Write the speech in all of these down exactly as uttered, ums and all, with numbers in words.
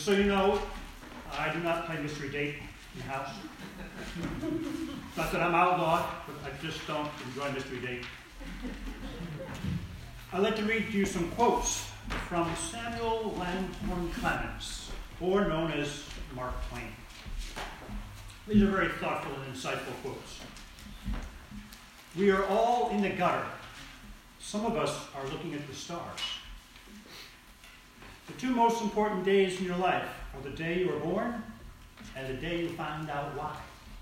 so you know, I do not play mystery date in the house. Not that I'm outlawed, but I just don't enjoy mystery date. I'd like to read to you some quotes from Samuel Langhorne Clemens, or known as Mark Twain. These are very thoughtful and insightful quotes. We are all in the gutter. Some of us are looking at the stars. The two most important days in your life are the day you were born and the day you find out why.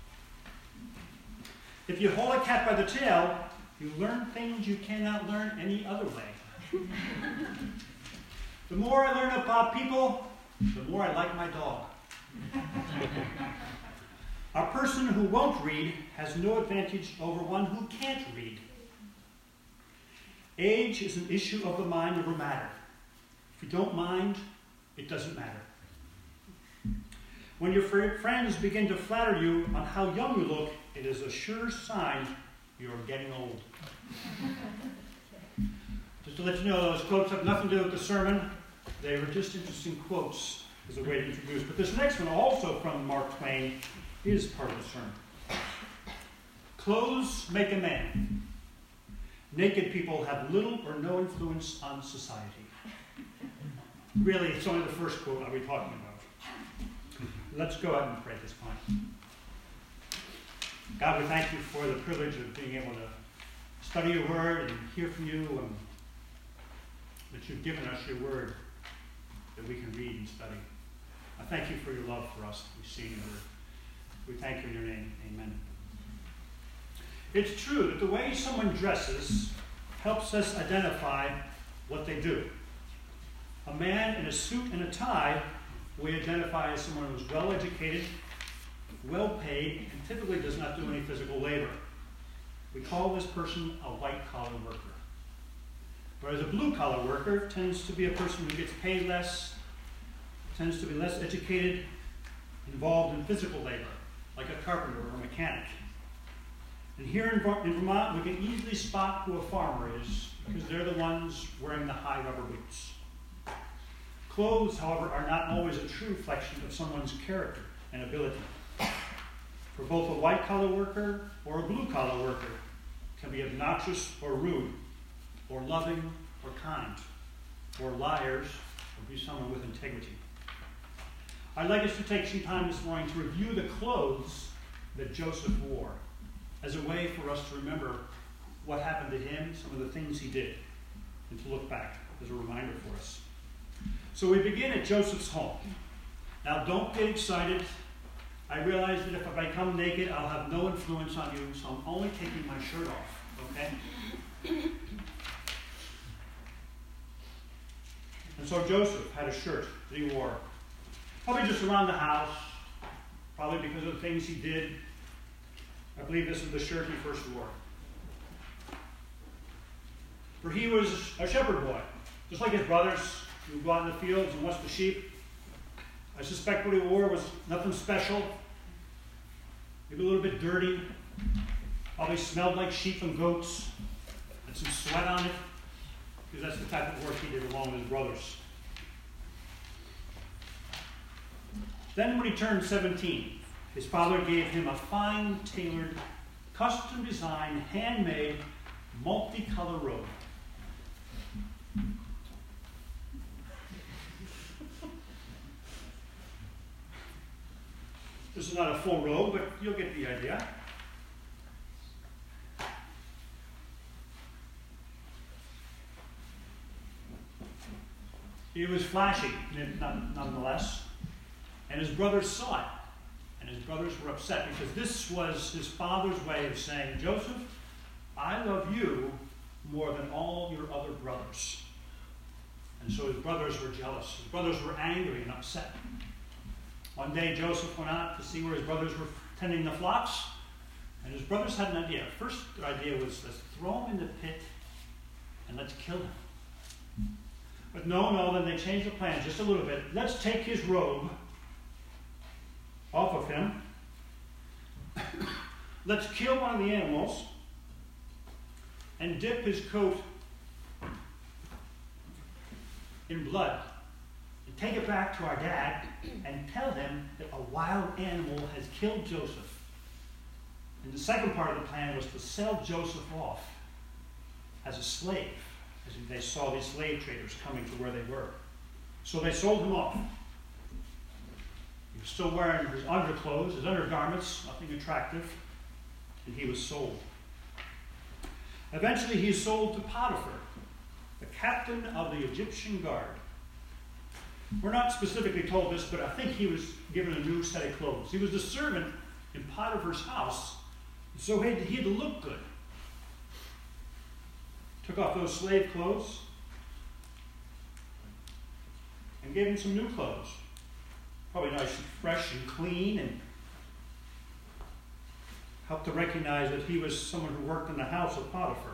If you hold a cat by the tail, you learn things you cannot learn any other way. The more I learn about people, the more I like my dog. A person who won't read has no advantage over one who can't read. Age is an issue of the mind over matter. If you don't mind, it doesn't matter. When your friends begin to flatter you on how young you look, it is a sure sign you're getting old. Just to let you know, those quotes have nothing to do with the sermon. They were just interesting quotes as a way to introduce. But this next one, also from Mark Twain, is part of the sermon. Clothes make a man. Naked people have little or no influence on society. Really, it's only the first quote I'll be talking about. Let's go ahead and pray at this point. God, we thank you for the privilege of being able to study your word and hear from you, and that you've given us your word that we can read and study. I thank you for your love for us that we see in your word. We thank you in your name. Amen. It's true that the way someone dresses helps us identify what they do. A man in a suit and a tie we identify as someone who's well-educated, well-paid, and typically does not do any physical labor. We call this person a white-collar worker. Whereas a blue-collar worker tends to be a person who gets paid less, tends to be less educated, involved in physical labor, like a carpenter or a mechanic. And here in Vermont, we can easily spot who a farmer is because they're the ones wearing the high rubber boots. Clothes, however, are not always a true reflection of someone's character and ability. For both a white-collar worker or a blue-collar worker can be obnoxious or rude, or loving or kind, or liars, or be someone with integrity. I'd like us to take some time this morning to review the clothes that Joseph wore as a way for us to remember what happened to him, some of the things he did, and to look back as a reminder for us. So we begin at Joseph's home. Now don't get excited. I realize that if I come naked, I'll have no influence on you, so I'm only taking my shirt off, okay? And so Joseph had a shirt that he wore, probably just around the house, probably because of the things he did. I believe this is the shirt he first wore. For he was a shepherd boy, just like his brothers who go out in the fields and watch the sheep. I suspect what he wore was nothing special, maybe a little bit dirty, probably smelled like sheep and goats, had some sweat on it, because that's the type of work he did along with his brothers. Then when he turned seventeen, his father gave him a fine tailored, custom designed, handmade, multicolor robe. This is not a full robe, but you'll get the idea. He was flashy, nonetheless, and his brothers saw it, and his brothers were upset because this was his father's way of saying, Joseph, I love you more than all your other brothers. And so his brothers were jealous. His brothers were angry and upset. One day Joseph went out to see where his brothers were tending the flocks, and his brothers had an idea. First, their idea was, let's throw him in the pit and let's kill him. But no, no, then they changed the plan just a little bit. Let's take his robe off of him. Let's kill one of the animals and dip his coat in blood and take it back to our dad and tell him that a wild animal has killed Joseph. And the second part of the plan was to sell Joseph off as a slave, as they saw these slave traders coming to where they were. So they sold him off. He was still wearing his underclothes, his undergarments, nothing attractive, and he was sold. Eventually he is sold to Potiphar, the captain of the Egyptian guard. We're not specifically told this, but I think he was given a new set of clothes. He was the servant in Potiphar's house, so he had, he had to look good. Took off those slave clothes and gave him some new clothes. Probably nice and fresh and clean, and helped to recognize that he was someone who worked in the house of Potiphar.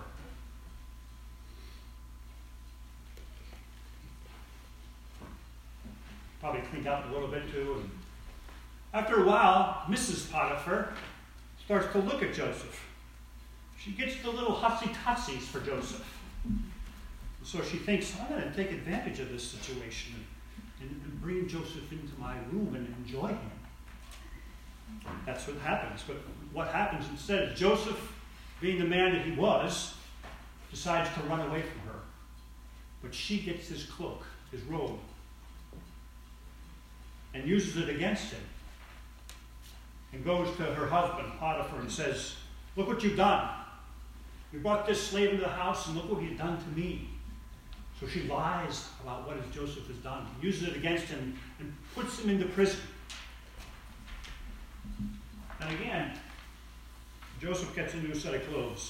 Probably cleaned out a little bit too. And after a while, Missus Potiphar starts to look at Joseph. She gets the little hussy-tussies for Joseph. And so she thinks, I'm going to take advantage of this situation and, and bring Joseph into my room and enjoy him. That's what happens. But what happens instead is Joseph, being the man that he was, decides to run away from her. But she gets his cloak, his robe, and uses it against him. And goes to her husband, Potiphar, and says, look what you've done. You brought this slave into the house, and look what he's done to me. So she lies about what Joseph has done, uses it against him, and puts him into prison. And again, Joseph gets a new set of clothes.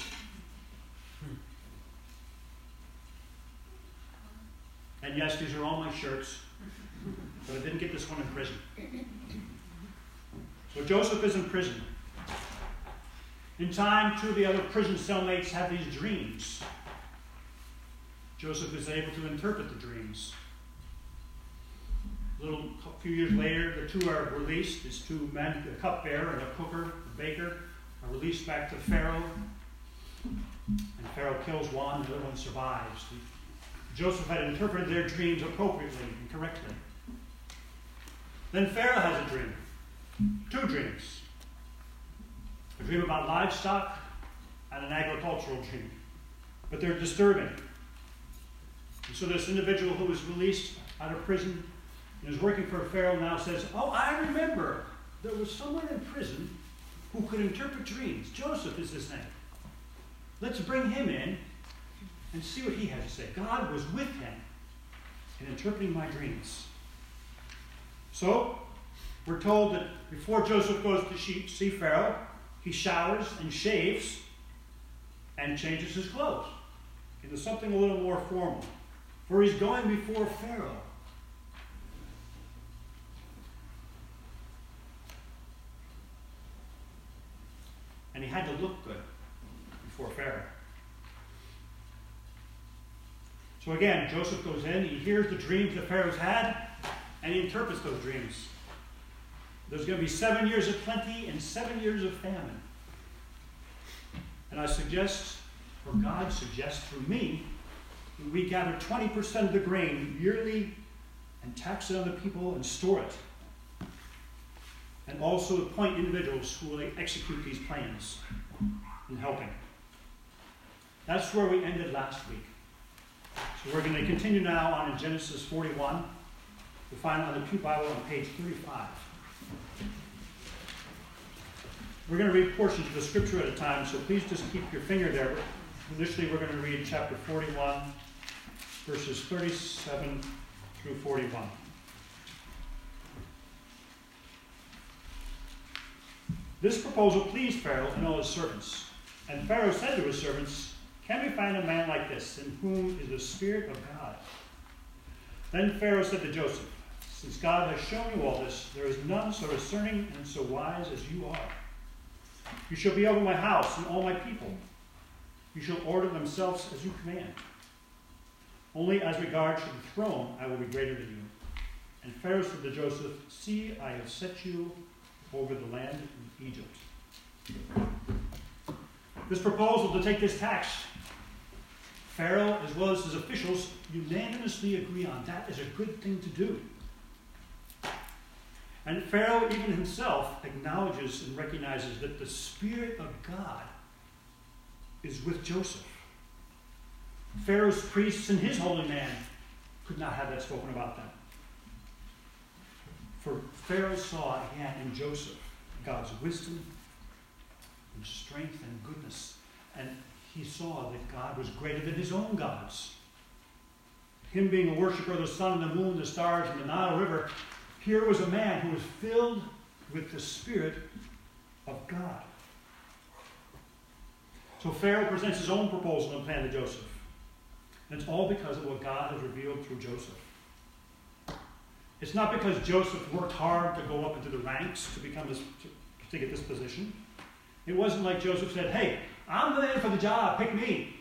And yes, these are all my shirts, but I didn't get this one in prison. So Joseph is in prison. In time, two of the other prison cellmates have these dreams. Joseph is able to interpret the dreams. A little a few years later, the two are released. These two men, the cupbearer and a cooker, a baker, are released back to Pharaoh. And Pharaoh kills one, the other one survives. Joseph had interpreted their dreams appropriately and correctly. Then Pharaoh has a dream. Two dreams. A dream about livestock and an agricultural dream. But they're disturbing. And so this individual who was released out of prison and is working for Pharaoh now says, oh, I remember there was someone in prison who could interpret dreams. Joseph is his name. Let's bring him in and see what he has to say. God was with him in interpreting my dreams. So, we're told that before Joseph goes to see Pharaoh, he showers and shaves and changes his clothes into something a little more formal. For he's going before Pharaoh. And he had to look good before Pharaoh. So again, Joseph goes in, he hears the dreams that Pharaoh's had, and he interprets those dreams. There's going to be seven years of plenty and seven years of famine. And I suggest, or God suggests through me, that we gather twenty percent of the grain yearly and tax it on the people and store it. And also appoint individuals who will execute these plans in helping. That's where we ended last week. So we're going to continue now on in Genesis forty-one. You'll find on the Pew Bible on page thirty-five. We're going to read portions of the scripture at a time, so please just keep your finger there. Initially, we're going to read chapter forty-one, verses thirty-seven through forty-one. This proposal pleased Pharaoh and all his servants. And Pharaoh said to his servants, can we find a man like this, in whom is the Spirit of God? Then Pharaoh said to Joseph, since God has shown you all this, there is none so discerning and so wise as you are. You shall be over my house and all my people. You shall order themselves as you command. Only as regards to the throne I will be greater than you. And Pharaoh said to Joseph, see, I have set you over the land of Egypt. This proposal to take this tax, Pharaoh as well as his officials unanimously agree on. That is a good thing to do. And Pharaoh, even himself, acknowledges and recognizes that the Spirit of God is with Joseph. Pharaoh's priests and his holy man could not have that spoken about them. For Pharaoh saw again in Joseph God's wisdom and strength and goodness. And he saw that God was greater than his own gods. Him being a worshiper of the sun and the moon, the stars, and the Nile River, here was a man who was filled with the Spirit of God. So Pharaoh presents his own proposal and plan to Joseph. And it's all because of what God has revealed through Joseph. It's not because Joseph worked hard to go up into the ranks to become this, to, to get this position. It wasn't like Joseph said, hey, I'm the man for the job, pick me.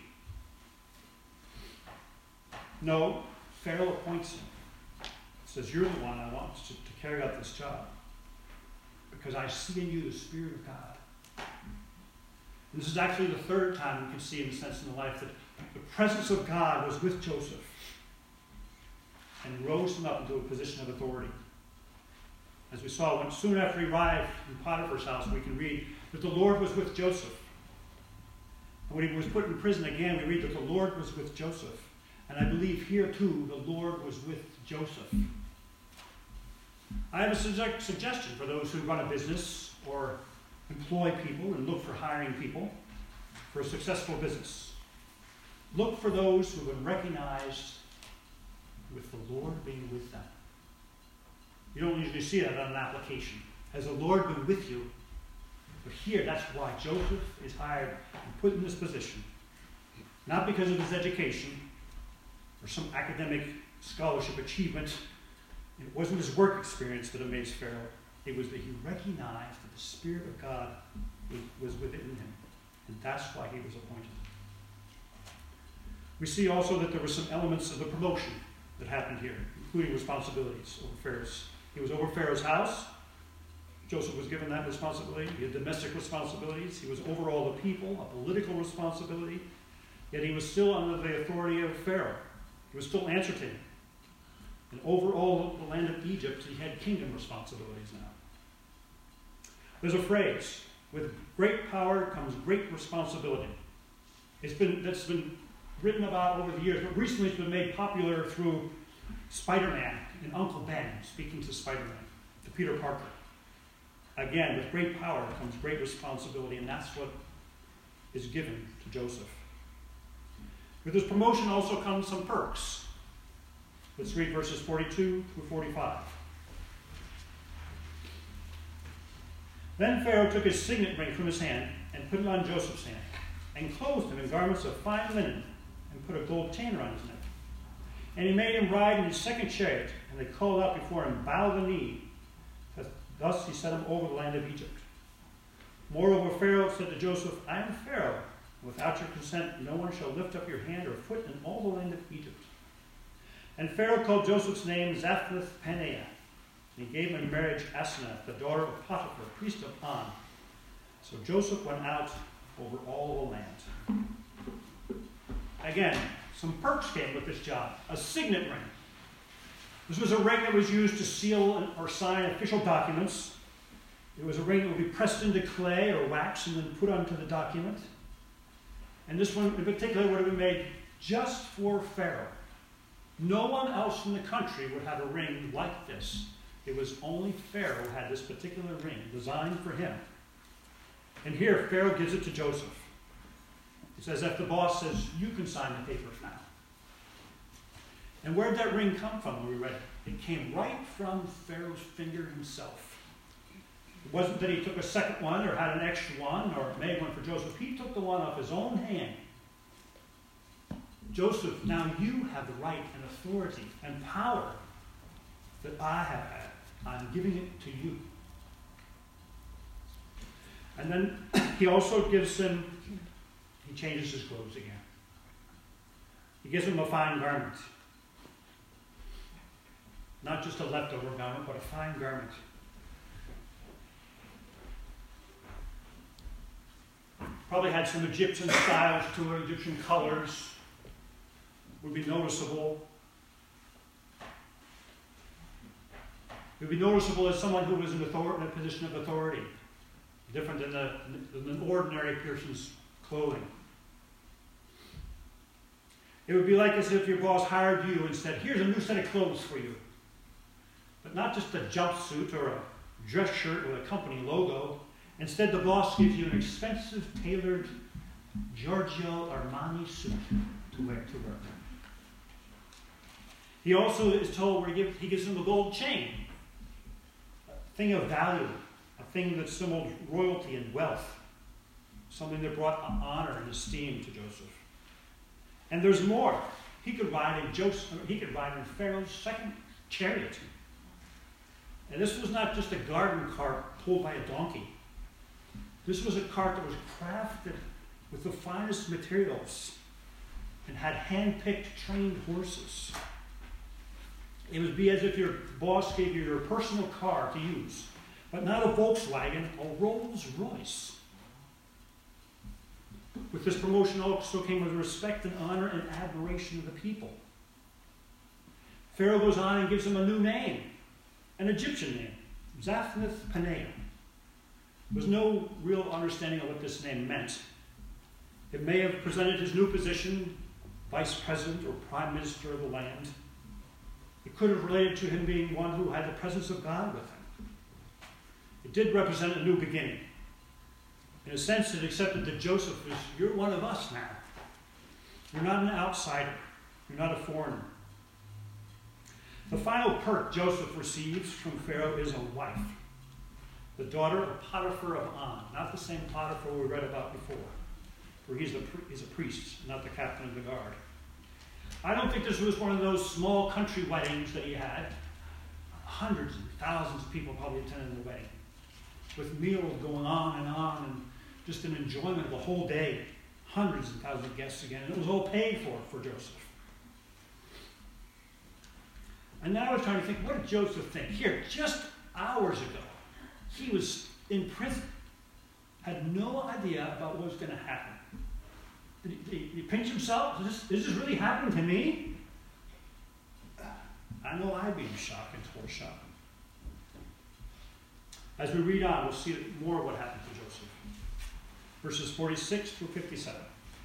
No, Pharaoh appoints him. Says, you're the one I want to, to carry out this job because I see in you the Spirit of God. And this is actually the third time we can see in a sense in the life that the presence of God was with Joseph and rose him up into a position of authority. As we saw, when soon after he arrived in Potiphar's house, we can read that the Lord was with Joseph. And when he was put in prison again, we read that the Lord was with Joseph. And I believe here too, the Lord was with Joseph. I have a su- suggestion for those who run a business or employ people and look for hiring people for a successful business. Look for those who have been recognized with the Lord being with them. You don't usually see that on an application. Has the Lord been with you? But here, that's why Joseph is hired and put in this position. Not because of his education or some academic scholarship achievement. It wasn't his work experience that amazed Pharaoh. It was that he recognized that the Spirit of God was within him. And that's why he was appointed. We see also that there were some elements of the promotion that happened here, including responsibilities over Pharaoh's. He was over Pharaoh's house. Joseph was given that responsibility. He had domestic responsibilities. He was over all the people, a political responsibility. Yet he was still under the authority of Pharaoh. He was still answered to him. And over all the land of Egypt, he had kingdom responsibilities now. There's a phrase, with great power comes great responsibility. It's been, that's been written about over the years, but recently it's been made popular through Spider-Man and Uncle Ben speaking to Spider-Man, to Peter Parker. Again, with great power comes great responsibility, and that's what is given to Joseph. With his promotion also comes some perks. Let's read verses forty-two through forty-five. Then Pharaoh took his signet ring from his hand and put it on Joseph's hand, and clothed him in garments of fine linen, and put a gold chain around his neck. And he made him ride in his second chariot, and they called out before him, bow the knee. Thus he set him over the land of Egypt. Moreover, Pharaoh said to Joseph, I am Pharaoh. Without your consent, no one shall lift up your hand or foot in all the land of Egypt. And Pharaoh called Joseph's name Zaphnath-Paneah. And he gave him in marriage Asenath, the daughter of Potiphar, priest of On. So Joseph went out over all the land. Again, some perks came with this job. A signet ring. This was a ring that was used to seal or sign official documents. It was a ring that would be pressed into clay or wax and then put onto the document. And this one in particular would have been made just for Pharaoh. No one else in the country would have a ring like this. It was only Pharaoh who had this particular ring designed for him. And here, Pharaoh gives it to Joseph. It's as if the boss says, you can sign the papers now. And where did that ring come from when we read it? It came right from Pharaoh's finger himself. It wasn't that he took a second one or had an extra one or made one for Joseph. He took the one off his own hand. Joseph, now you have the right and authority and power that I have had. I'm giving it to you. And then he also gives him, he changes his clothes again. He gives him a fine garment. Not just a leftover garment, but a fine garment. Probably had some Egyptian styles to it, Egyptian colors would be noticeable. It would be noticeable as someone who was in, author in a position of authority, different than, the, than an ordinary person's clothing. It would be like as if your boss hired you and said, here's a new set of clothes for you. But not just a jumpsuit or a dress shirt with a company logo. Instead, the boss gives you an expensive, tailored Giorgio Armani suit to wear to work. He also is told where he gives, he gives him a gold chain, a thing of value, a thing that symbolized royalty and wealth, something that brought honor and esteem to Joseph. And there's more. He could ride in Joseph. He could ride in Pharaoh's second chariot. And this was not just a garden cart pulled by a donkey. This was a cart that was crafted with the finest materials and had hand-picked, trained horses. It would be as if your boss gave you your personal car to use, but not a Volkswagen, a Rolls Royce. With this promotion also came with respect and honor and admiration of the people. Pharaoh goes on and gives him a new name, an Egyptian name, Zaphnath-Paneah. There was no real understanding of what this name meant. It may have presented his new position, vice president or prime minister of the land. It could have related to him being one who had the presence of God with him. It did represent a new beginning. In a sense, it accepted that Joseph is, you're one of us now. You're not an outsider. You're not a foreigner. The final perk Joseph receives from Pharaoh is a wife, the daughter of Potiphar of On, not the same Potiphar we read about before, for he's a, he's a priest, not the captain of the guard. I don't think this was one of those small country weddings that he had. Hundreds and thousands of people probably attended the wedding, with meals going on and on, and just an enjoyment of the whole day. Hundreds and thousands of guests again, and it was all paid for for Joseph. And now I was trying to think, what did Joseph think? Here, just hours ago, he was in prison, had no idea about what was going to happen. Did he, did he pinch himself? Is this, is this really happening to me? I know I'd be in shock and total shock. As we read on, we'll see more of what happened to Joseph. Verses forty-six through fifty-seven.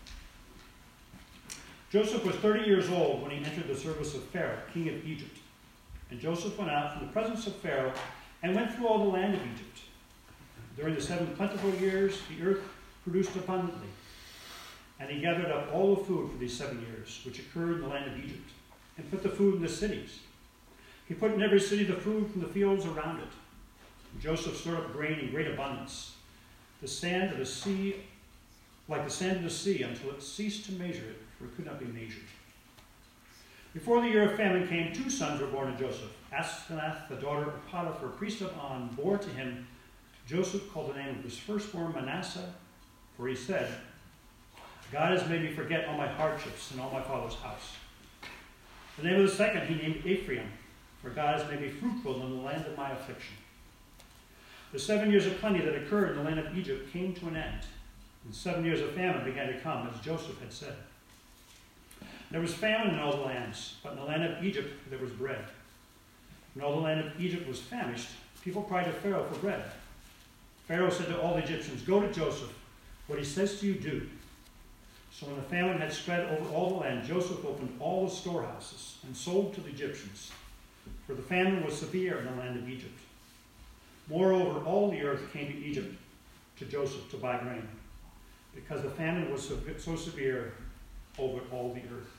Joseph was thirty years old when he entered the service of Pharaoh, king of Egypt. And Joseph went out from the presence of Pharaoh and went through all the land of Egypt. During the seven plentiful years, the earth produced abundantly. And he gathered up all the food for these seven years, which occurred in the land of Egypt, and put the food in the cities. He put in every city the food from the fields around it. And Joseph stored up grain in great abundance, the sand of the sea, like the sand of the sea, until it ceased to measure it, for it could not be measured. Before the year of famine came, two sons were born to Joseph. Asenath, the daughter of Potiphar, priest of On, bore to him. Joseph called the name of his firstborn Manasseh, for he said, God has made me forget all my hardships in all my father's house. The name of the second he named Ephraim, for God has made me fruitful in the land of my affliction. The seven years of plenty that occurred in the land of Egypt came to an end, and seven years of famine began to come, as Joseph had said. There was famine in all the lands, but in the land of Egypt there was bread. When all the land of Egypt was famished, people cried to Pharaoh for bread. Pharaoh said to all the Egyptians, go to Joseph. What he says to you, do. So when the famine had spread over all the land, Joseph opened all the storehouses and sold to the Egyptians, for the famine was severe in the land of Egypt. Moreover, all the earth came to Egypt to Joseph to buy grain, because the famine was so, so severe over all the earth.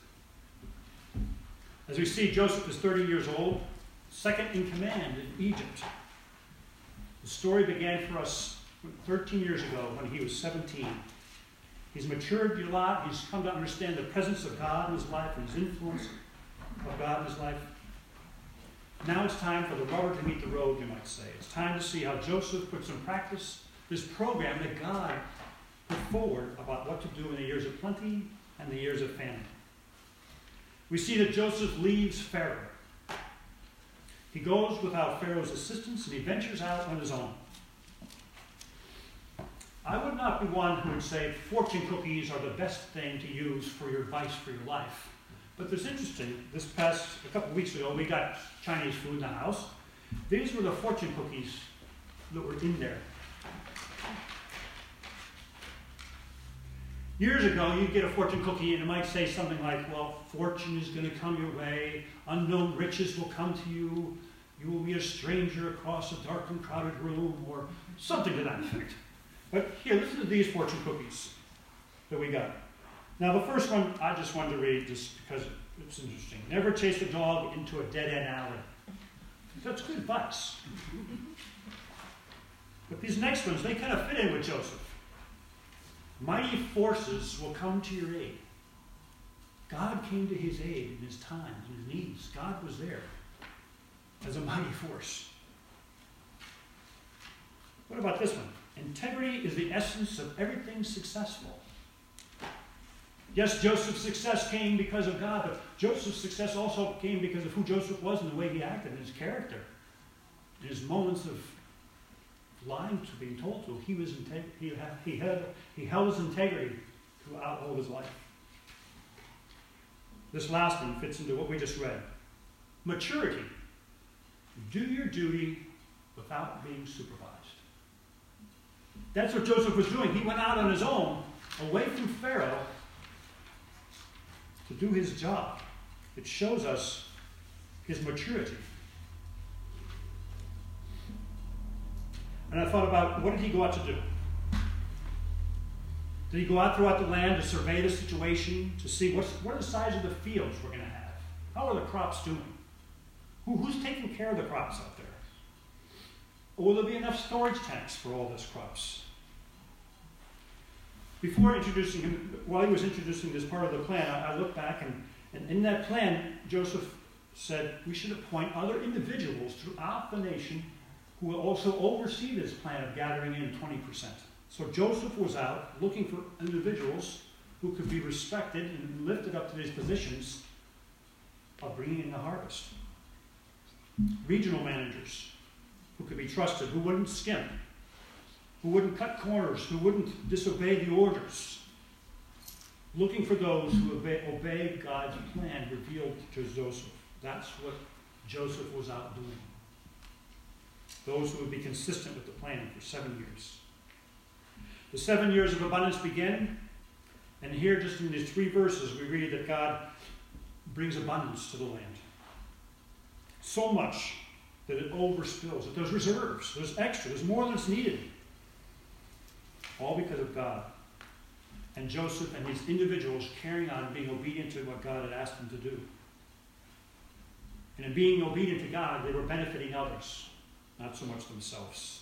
As we see, Joseph is thirty years old, second in command in Egypt. The story began for us thirteen years ago when he was seventeen. He's matured a lot. He's come to understand the presence of God in his life and his influence of God in his life. Now it's time for the rubber to meet the road, you might say. It's time to see how Joseph puts in practice this program that God put forward about what to do in the years of plenty and the years of famine. We see that Joseph leaves Pharaoh. He goes without Pharaoh's assistance, and he ventures out on his own. I would not be one who would say fortune cookies are the best thing to use for your advice for your life. But it's interesting, this past, a couple of weeks ago, we got Chinese food in the house, These were the fortune cookies that were in there. Years ago, you'd get a fortune cookie and it might say something like, well, fortune is going to come your way, unknown riches will come to you, you will be a stranger across a dark and crowded room, or something to that effect. But here, listen to these fortune cookies that we got. Now, the first one I just wanted to read just because it's interesting. Never chase a dog into a dead-end alley. That's good advice. But these next ones, they kind of fit in with Joseph. Mighty forces will come to your aid. God came to his aid in his times, in his needs. God was there as a mighty force. What about this one? Integrity is the essence of everything successful. Yes, Joseph's success came because of God, but Joseph's success also came because of who Joseph was and the way he acted, and his character. In his moments of lying to being told to, he was integ- he, had, he, had, he held his integrity throughout all his life. This last one fits into what we just read. Maturity. Do your duty without being supervised. That's what Joseph was doing. He went out on his own, away from Pharaoh, to do his job. It shows us his maturity. And I thought about, what did he go out to do? Did he go out throughout the land to survey the situation, to see what's, what are the size of the fields we're going to have? How are the crops doing? Who, who's taking care of the crops out there? Will there be enough storage tanks for all those crops? Before introducing him, while he was introducing this part of the plan, I, I looked back, and, and in that plan, Joseph said we should appoint other individuals throughout the nation who will also oversee this plan of gathering in twenty percent. So Joseph was out looking for individuals who could be respected and lifted up to these positions of bringing in the harvest. Regional managers who could be trusted, who wouldn't skimp, who wouldn't cut corners, who wouldn't disobey the orders. Looking for those who obey, obey God's plan revealed to Joseph. That's what Joseph was out doing. Those who would be consistent with the plan for seven years. The seven years of abundance begin, and here just in these three verses we read that God brings abundance to the land. So much that it overspills, that there's reserves, there's extra, there's more than is needed. All because of God. And Joseph and these individuals carrying on and being obedient to what God had asked them to do. And in being obedient to God, they were benefiting others, not so much themselves.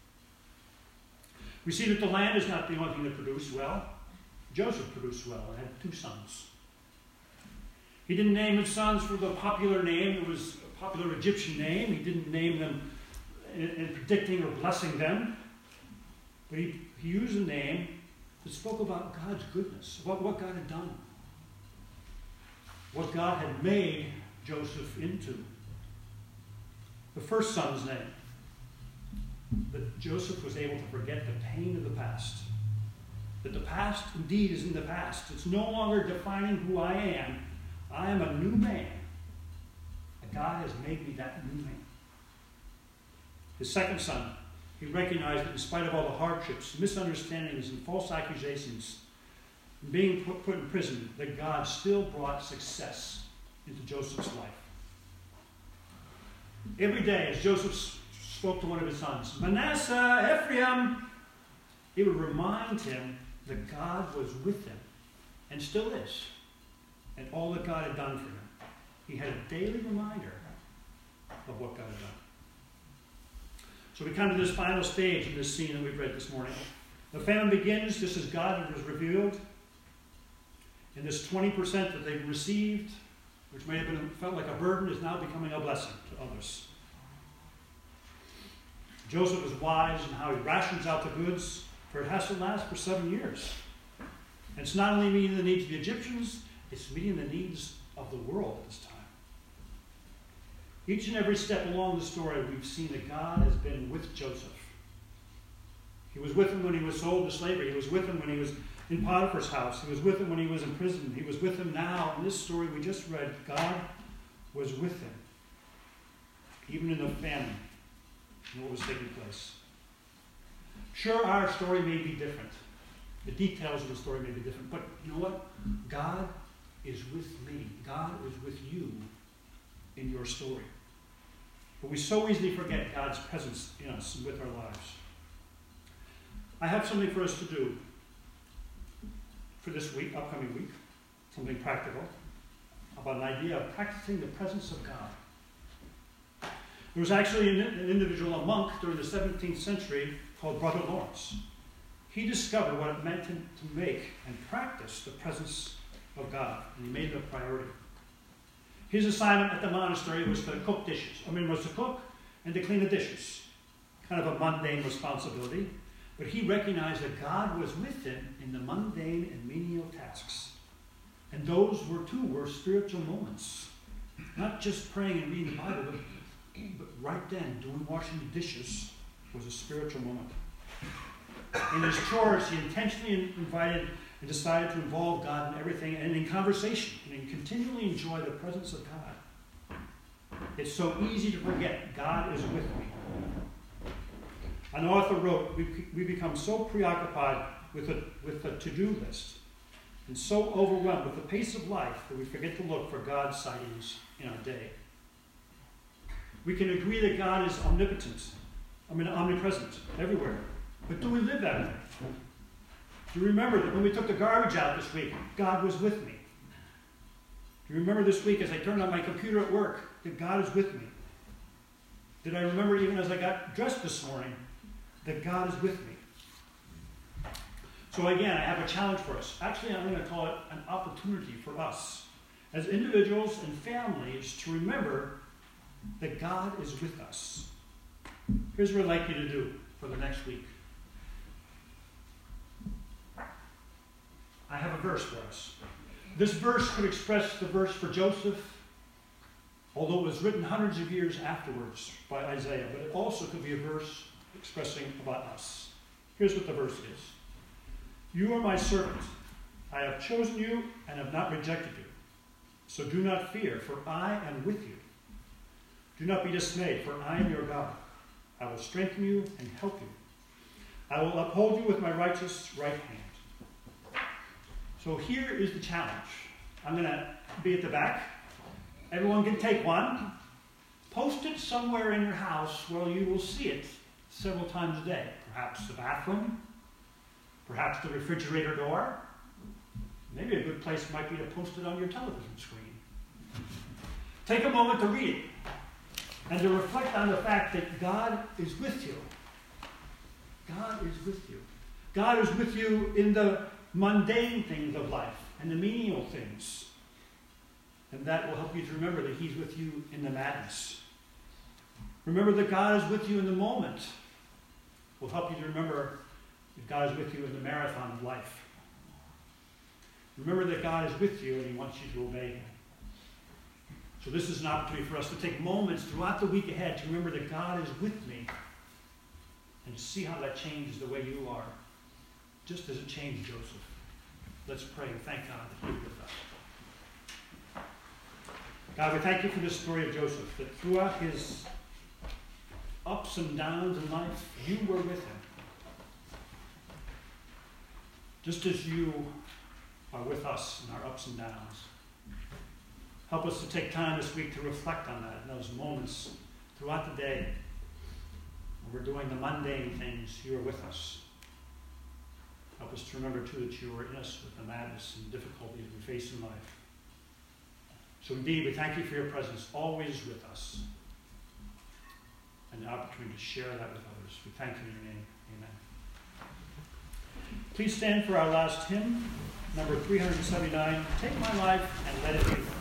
We see that the land is not the only thing that produced well. Joseph produced well and had two sons. He didn't name his sons for the popular name. It was a popular Egyptian name. He didn't name them in, in predicting or blessing them. But he, he used a name that spoke about God's goodness, about what God had done. What God had made Joseph into. The first son's name. That Joseph was able to forget the pain of the past. That the past indeed is in the past. It's no longer defining who I am. I am a new man. And God has made me that new man. His second son, he recognized that in spite of all the hardships, misunderstandings, and false accusations, and being put, put in prison, that God still brought success into Joseph's life. Every day, as Joseph spoke to one of his sons, Manasseh, Ephraim, he would remind him that God was with him, and still is, and all that God had done for him. He had a daily reminder of what God had done. So we come to this final stage in this scene that we've read this morning. The famine begins just as God was revealed. And this twenty percent that they received, which may have been felt like a burden, is now becoming a blessing to others. Joseph is wise in how he rations out the goods, for it has to last for seven years. And it's not only meeting the needs of the Egyptians, it's meeting the needs of the world at this time. Each and every step along the story, we've seen that God has been with Joseph. He was with him when he was sold to slavery. He was with him when he was in Potiphar's house. He was with him when he was in prison. He was with him now. In this story we just read, God was with him. even in the family, and what was taking place. Sure, our story may be different. The details of the story may be different. But you know what? God is with me. God is with you in your story. But we so easily forget God's presence in us and with our lives. I have something for us to do for this week, upcoming week, something practical, about an idea of practicing the presence of God. There was actually an, an individual, a monk during the seventeenth century called Brother Lawrence. He discovered what it meant to, to make and practice the presence of God, and he made it a priority. His assignment at the monastery was to cook dishes. I mean, was to cook and to clean the dishes. Kind of a mundane responsibility. But he recognized that God was with him in the mundane and menial tasks. And those were, too, were spiritual moments. Not just praying and reading the Bible, but, but right then, doing washing the dishes was a spiritual moment. In his chores, he intentionally invited and decided to involve God in everything and in conversation and continually enjoy the presence of God. It's so easy to forget God is with me. An author wrote, we, we become so preoccupied with a, with a to-do list and so overwhelmed with the pace of life that we forget to look for God's sightings in our day. We can agree that God is omnipotent, I mean omnipresent, everywhere. But do we live that way? Do you remember that when we took the garbage out this week, God was with me? Do you remember this week as I turned on my computer at work that God is with me? Did I remember even as I got dressed this morning that God is with me? So again, I have a challenge for us. Actually, I'm going to call it an opportunity for us as individuals and families to remember that God is with us. Here's what I'd like you to do for the next week. I have a verse for us. This verse could express the verse for Joseph, although it was written hundreds of years afterwards by Isaiah, but it also could be a verse expressing about us. Here's what the verse is. You are my servant. I have chosen you and have not rejected you. So do not fear, for I am with you. Do not be dismayed, for I am your God. I will strengthen you and help you. I will uphold you with my righteous right hand. So here is the challenge. I'm going to be at the back. Everyone can take one. Post it somewhere in your house where you will see it several times a day. Perhaps the bathroom. Perhaps the refrigerator door. Maybe a good place might be to post it on your television screen. Take a moment to read it and to reflect on the fact that God is with you. God is with you. God is with you in the mundane things of life and the menial things. And that will help you to remember that He's with you in the madness. Remember that God is with you in the moment. Will help you to remember that God is with you in the marathon of life. Remember that God is with you and He wants you to obey Him. So this is an opportunity for us to take moments throughout the week ahead to remember that God is with me and to see how that changes the way you are, just as it changed Joseph. Let's pray and thank God that He is with us. God, we thank you for this story of Joseph, that throughout his ups and downs in life, you were with him. Just as you are with us in our ups and downs. Help us to take time this week to reflect on that in those moments throughout the day when we're doing the mundane things. You are with us. Help us to remember, too, that you are in us with the madness and difficulties we face in life. So indeed, we thank you for your presence always with us and the opportunity to share that with others. We thank you in your name. Amen. Please stand for our last hymn, number three hundred seventy-nine, Take My Life and Let It Be.